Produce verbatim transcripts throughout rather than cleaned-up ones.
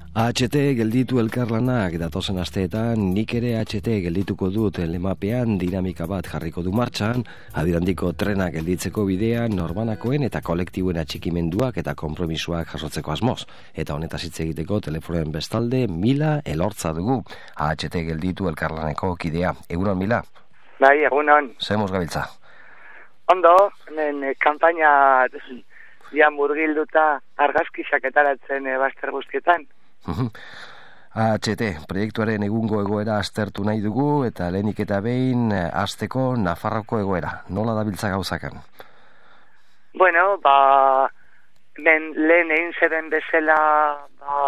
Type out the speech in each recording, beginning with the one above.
A H T gelditu elkarlanak datozen asteetan, nik ere A H T geldituko dut lemapean dinamika bat jarriko du martxan, abiadandiko trenak gelditzeko bidean norbanakoen eta kolektiboen atxikimenduak eta konpromisuak jasotzeko asmoz. Eta honetaz hitz egiteko telefonen bestalde Mila Elortza dugu, A H T gelditu elkarlaneko kidea. Egunon, Mila? Bai, egunon. Zemuz gabiltza? Ondo, hemen kampaina ja murgilduta argazkisak etaratzen e, baster guztietan. A H T proiektuaren egungo egoera aztertu nahi dugu eta lehenik eta behin hasteko Nafarroko egoera. Nola dabiltza gauzakan? Bueno, ba, ben lehen egin zeben bezala ba,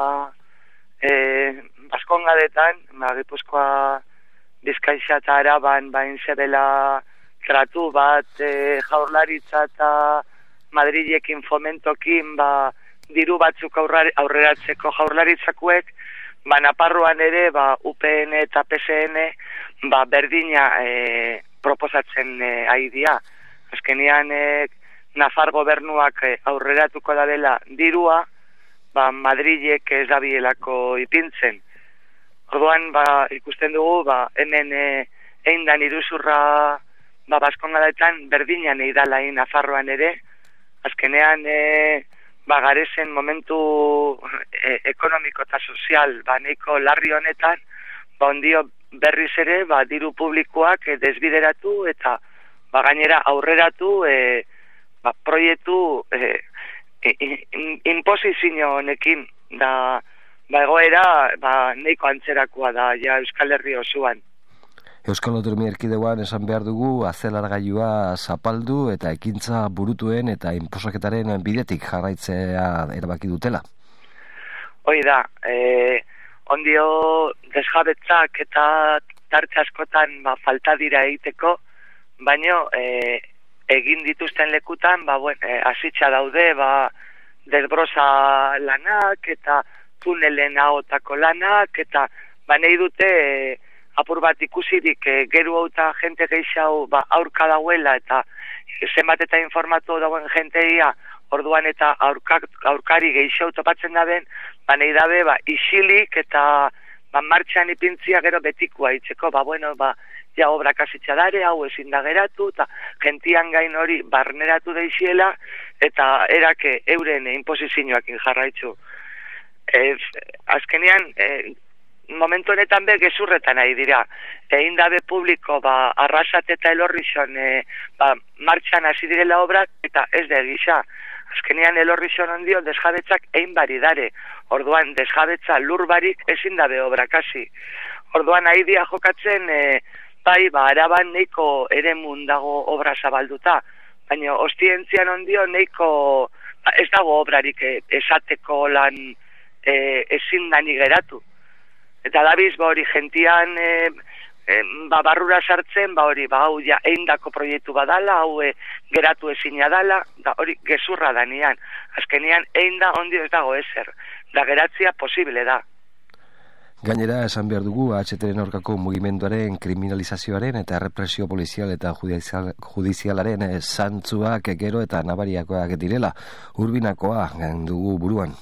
e, Baskongadetan, ba, Gipuzkoa, Bizkaia eta Araban bain zebela tratu bat e, Jaurlaritza eta Madrilekin fomentokin ba, diru batzuk aurreratzeko Jaurlaritzakuek, ba, Naparroan ere ba, U P N eta P S N ba, berdina e, proposatzen e, aidia. Azkenean e, Nafar gobernuak e, aurreratuko da dela dirua, ba, Madrilek ez dabielako ipintzen. Orduan ba, ikusten dugu ba, hemen e, egin dan iruzurra ba, Baskongadetan berdinan eidala egin Nafarroan ere. Azkenean e, ba, garezen momentu e, ekonomiko eta sozial ba, neiko larri honetan, ba, ondio berriz ere ba, diru publikoak e, desbideratu eta ba, gainera aurreratu e, ba, proiektu e, in, inposizio honekin da ba, egoera ba, neiko antzerakoa da ja Euskal Herri osoan. Euskal Autonomia Erkidegoan esan behar dugu azelargailua zapaldu eta ekintza burutuen eta inposaketaren bidetik jarraitzea erabaki dutela. Hoi da, e, ondio desjabetzak eta tartxe askotan ba, falta dira egiteko, baino e, egin dituzten lekutan ba, bueno, e, azitza daude ba, desbroza lanak eta tunelen ahotako lanak eta ba, nahi dute e, apur bat ikusirik e, geru hau eta jente geixau ba, aurka dauela eta zenbat eta informatu dauen jenteia orduan eta aurkak, aurkari geixau topatzen daben, ba, nahi dabe ba, isilik eta ba, martxan ipintzia gero betikoa itzeko, ba, bueno, ba, ja obrak azitza dare, hau ezin da geratu, eta gentian gain hori barneratu deixiela, eta erake euren inposizioakin jarraitzu. Ez, azkenean, e, momentu honetan be gezurretan nahi dira. Egin dabe publiko ba, Arrasat eta Elorrixon e, ba, martxan hasi direla obrak eta ez da egisa. Azkenean Elorrixon ondio desjabetzak egin bari dare. Orduan desjabetza lur barik ezin dabe obrak hasi. Orduan nahi dia jokatzen e, bai ba, Araban neiko ere mundago obra zabalduta. Baina ostientzian ondio neiko ba, ez dago obrarik e, esateko lan e, ezin dani geratu. Eta dabiz, ba hori, gentian e, e, ba, barrura sartzen, ba hori, ba hau ja eindako proiektu badala, hau e, geratu ezina dala, da hori gezurra danian. Azkenean, einda ondio ez dago ezer, da geratzia posible da. Gainera, esan behar dugu, A H T-ren aurkako mugimenduaren kriminalizazioaren eta represio polizial eta judizial, judizialaren e, zantzuak gero eta nabariakoak direla, Urbinakoa dugu buruan.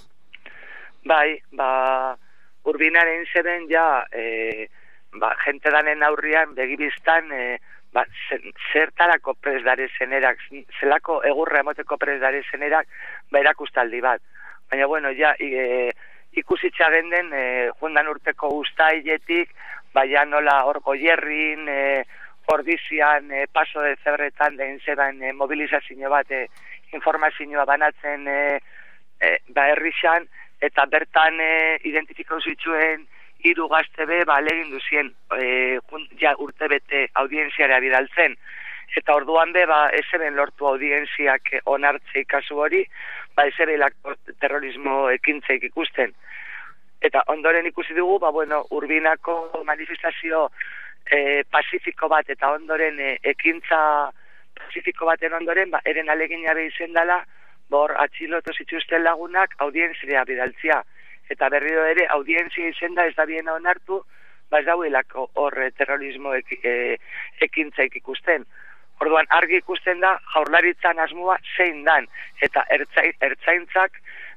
Bai, ba... Urbinaren zeben ja e, ba, jente danen aurrian begibiztan e, ba, zertarako prez dare zenerak, zelako egurra emoteko prez dare zenerak ba, erakustaldi bat. Baina bueno, ja e, ikusitza genden e, jundan urteko ustailetik, ba, ja nola hor Goierrin, e, ordizian, e, paso de zebretan den zeban e, mobilizazio bat, e, informazioa banatzen e, e, ba, herrixan, eta bertan e, identifikau zituen hiru gazte be, ba, legin duzien e, ja, urte bete audientziara bidaltzen. Eta orduan be, ba, ezeben lortu audientziak onartzei kasu hori, ba, ezebelak terrorismo ekintzeik ikusten. Eta ondoren ikusi dugu, ba, bueno, Urbinako manifestazio e, pazifiko bat, eta ondoren e, ekintza pazifiko baten ondoren, ba, eren alegina behizen dela, bor atxilotu zituzten lagunak audientzia bidaltzia. Eta berriro ere audientzia izen da ez da biena onartu, ba ez dauelako horre terrorismo ek, e, ekintzaik ikusten. Orduan argi ikusten da Jaurlaritzan asmoa zein dan, eta ertzain, ertzaintzak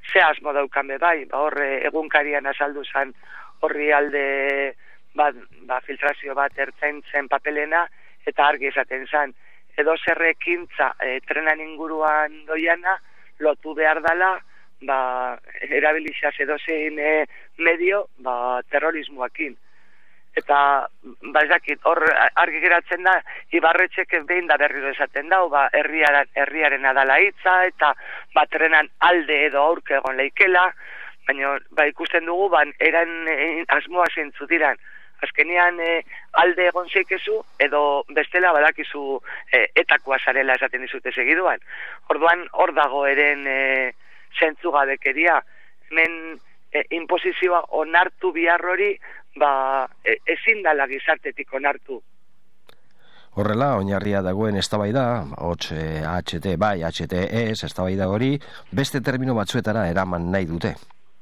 ze asmo daukan be bai, ba, hor egunkarian azaldu zen horri alde ba, ba, filtrazio bat ertzen zen papelena, eta argi esaten zen, edo zerrekintza e, trenan inguruan doiana, lotu behar dala, ba, erabilizaz edo zein e, medio, ba, terrorismoakin. Eta, ba, ez dakit, hor argi geratzen da, Ibarretxek behin da berriro esaten dau, ba, herriaren, herriaren adala hitza, eta ba, trenan alde edo aurke egon leikela, baina ba, ikusten dugu, ba, eran e, asmoa zentzu diran. Azkenean e, alde egon zeikezu, edo bestela badakizu e, etakoa zarela esaten dizute segiduan. Orduan, hor dago eren e, zentzugabekeria. Hemen e, imposizioa onartu biharrori, ba, e, ezin dala gizartetik onartu. Horrela, oinarria dagoen eztabaida, hots eh, H T bai, H T ez, eztabaida hori, beste termino batzuetara eraman nahi dute.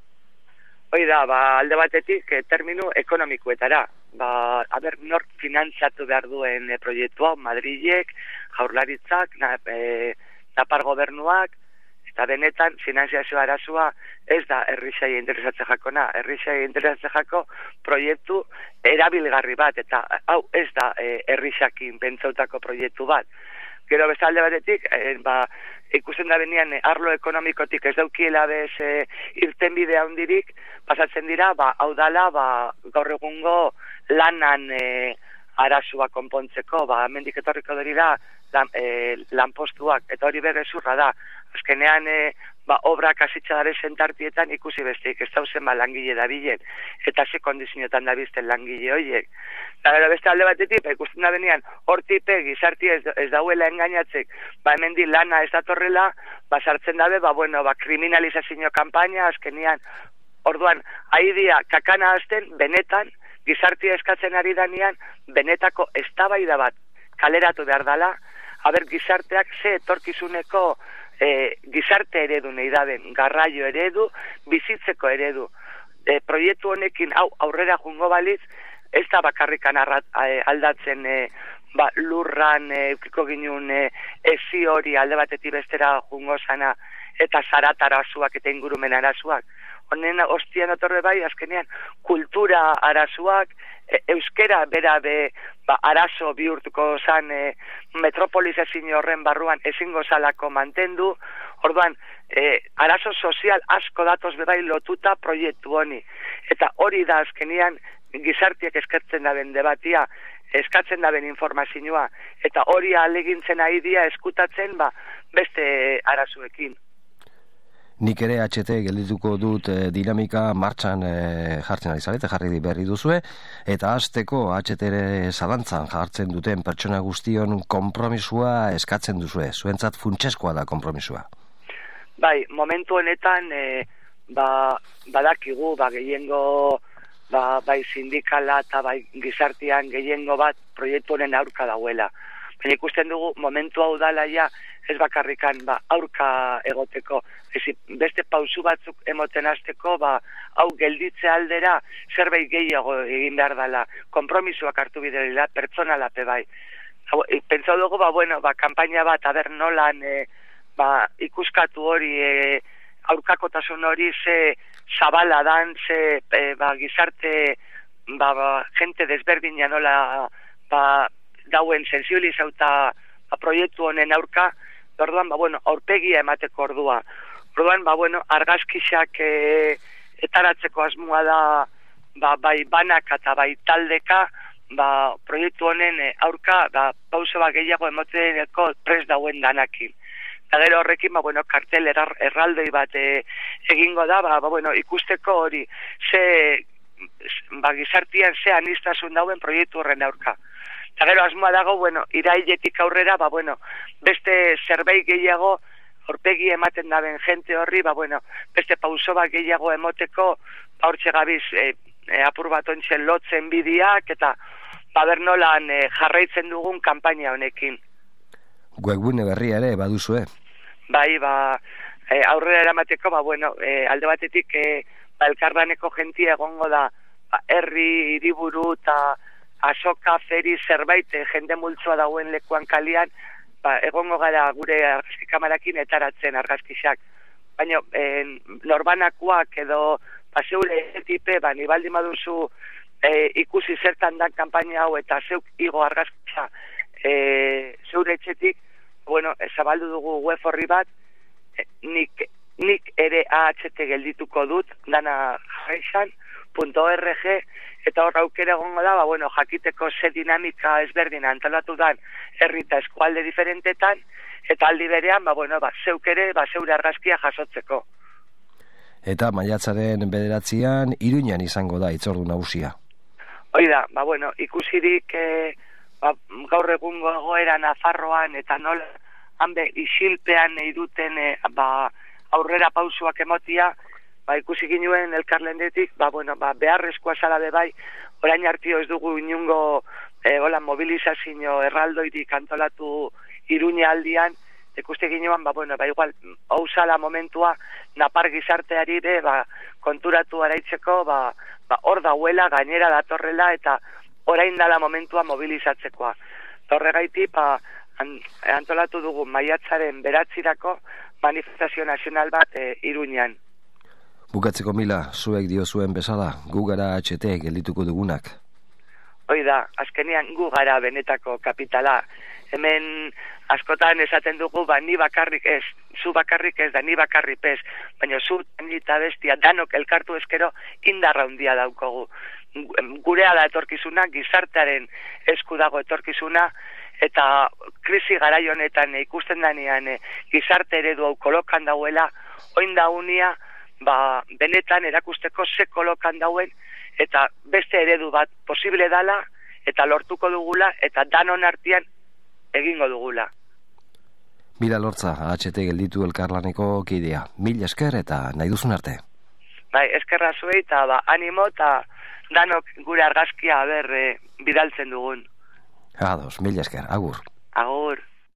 Hoi da, ba, alde batetik eh, termino ekonomikoetara. Ba, haber, nork finantzatu behar duen e, proiektua, Madrilek, Jaurlaritzak, na, e, Napar gobernuak, eta benetan finanziazio arazoa ez da herrisai interesatze jakona, herrisai interesatze jako proiektu erabilgarri bat, eta hau ez da e, herrisakin pentsautako proiektu bat. Gero beste alde batetik, e, ba, ikusten da benian e, arlo ekonomikotik ez daukiela bez e, irtenbide handirik, pasatzen dira, ba, hau dala, ba, gaur egungo lanan e, arazoa konpontzeko, ba, mendik etorriko dira lan, e, lanpostuak, eta hori begezurra da. Azkenean, e, ba, obrak asitxadaren sentartietan ikusi besteik, ez dauzen ba, langile dabilen, eta ze kondizionetan dabizten langile horiek. Eta gero beste alde batetik, ba, ikusten da benian, hortipe gizarti ez, ez dauela engainatzek, ba, hemen di lana ez datorrela, ba, sartzen dabe, ba, bueno, ba, kriminalizazio kampaina, azkenean, orduan, haidia kakana azten, benetan, gizartia eskatzen ari danean, benetako eztabaida bat kaleratu behar dala, haber gizarteak ze etorkizuneko e, gizarte eredu nahi daben, garraio eredu, bizitzeko eredu. E, proiektu honekin hau aurrera jungo baliz, ez da bakarrikan arrat, e, aldatzen e, ba, lurran e, eukiko ginun e, ezi hori alde batetik bestera jungo zana, eta zarat arazuak eta ingurumen arazuak. Honen ostian otorre bai, azkenean, kultura arazuak, e, euskera bera be, ba, arazo bihurtuko zan e, metropolizazio horren barruan ezingo zalako mantendu, orduan, e, arazo sozial asko datoz bebai lotuta proiektu honi. Eta hori da azkenean gizartiek eskatzen daben debatia, eskatzen daben informazioa, eta hori alegintzen ari dia eskutatzen ba, beste arazuekin. Nik ere H T geldituko dut e, dinamika martxan e, jartzen ari zarete, jarri berri duzue, eta hasteko H T ere zalantzan jartzen duten pertsona guztion konpromisua eskatzen duzue. Zuentzat funtseskoa da konpromisua. Bai, momentu honetan e, ba, badakigu, ba, gehiengo ba, bai sindikala eta bai gizartean gehiengo bat proiektu honen aurka dauela. Baina ikusten dugu momentu hau dala ja ez bakarrikan ba, aurka egoteko. Ez, beste pausu batzuk emoten hasteko, ba, hau gelditze aldera zerbait gehiago egin behar dela, konpromisoak hartu bidela, pertsonalape bai. Pentsau dugu, ba, bueno, ba, kampaina bat, aber nolan e, ba, ikuskatu hori, e, aurkakotasun hori, ze zabala dan, ze e, ba, gizarte, ba, ba, jente desberdina nola ba, dauen sensibilizauta ba, proiektu honen aurka, orduan, ba, bueno, aurpegia emateko ordua. Orduan, ba, bueno, argazkisak e, etaratzeko asmoa da, ba, bai banaka eta bai taldeka, ba, proiektu honen e, aurka, ba, pauso bat gehiago emoteneko prest dauen danakin. Eta gero horrekin, ba, bueno, kartel errar, erraldoi bat e, egingo da, ba, ba, bueno, ikusteko hori, ze, ba, gizartian ze anistasun dauen proiektu horren aurka. Eta gero asmoa dago, bueno, irailetik aurrera, ba, bueno, beste zerbait gehiago, horpegi ematen daben jente horri, ba, bueno, beste pauso bat gehiago emoteko, ba, hortxe gabiz, e, e, apur bat ontsen lotzen bidiak, eta ba, bernolan e, jarraitzen dugun kanpaina honekin. Webgune berria ere, baduzue? Bai, ba, e, aurrera eramateko, ba, bueno, e, alde batetik, e, ba, elkardaneko jentia egongo da, ba, herri, hiriburu, eta asoka, feri, zerbait, jende multzoa dauen lekuan kalian, ba, egongo gara gure argazki kamarakin etaratzen argazkisak. baina e, norbanakoak edo ba, zeure etipe, ba, nibaldi maduzu e, ikusi zertan da kanpaina hau eta zeuk igo argazkia e, zeure etxetik, bueno, zabaldu dugu web horri bat, e, nik, nik ere A H T geldituko dut, dana jarraizan, .org, eta hor aukera egongo da, ba, bueno, jakiteko ze dinamika ezberdina antolatu dan herri eta eskualde diferentetan, eta aldi berean, ba, bueno, ba, zeuk ere, ba, zeure argazkia jasotzeko. Eta maiatzaren bederatzian, Iruñan izango da itzordu nagusia. Hoi da, ba, bueno, ikusirik e, ba, gaur egungo egoera Nafarroan eta nola hanbe isilpean nahi duten e, ba, aurrera pausuak emotia, ba, ikusi ginuen elkarlendetik, ba, bueno, ba, beharrezkoa zala be bai, orain hartio ez dugu inungo e, hola, mobilizazio erraldoirik antolatu Iruña aldian, ikuste ginean, ba, bueno, ba, igual, hau zala momentua, napar gizarteari be, ba, konturatu araitzeko, ba, ba, hor dauela, gainera datorrela, eta orain dala momentua mobilizatzekoa. Horregaiti, ba, antolatu dugu maiatzaren beratzirako manifestazio nazional bat e, Iruñan. Bukatzeko Mila, zuek dio zuen bezala, gu gara H T geldituko dugunak. Hoi da, azkenean gu gara benetako kapitala. Hemen askotan esaten dugu, ba, ni bakarrik ez, zu bakarrik ez da, ni bakarrik ez, baina zu eta bestia danok elkartu eskero indarra handia daukogu. Gurea da etorkizuna, gizartearen esku dago etorkizuna, eta krisi garai honetan ikusten danean e, gizarte eredu hau kolokan dauela, oin da unia, ba, benetan erakusteko ze kolokan dauen, eta beste eredu bat posible dala, eta lortuko dugula, eta danon artean egingo dugula. Mila Lortza, H T gelditu elkarlaneko kidea. Mil esker eta nahi duzun arte. Bai, eskerra zuei, eta ba, animo, eta danok gure argazkia ber e, bidaltzen dugun. Ados, mil esker, agur. Agur.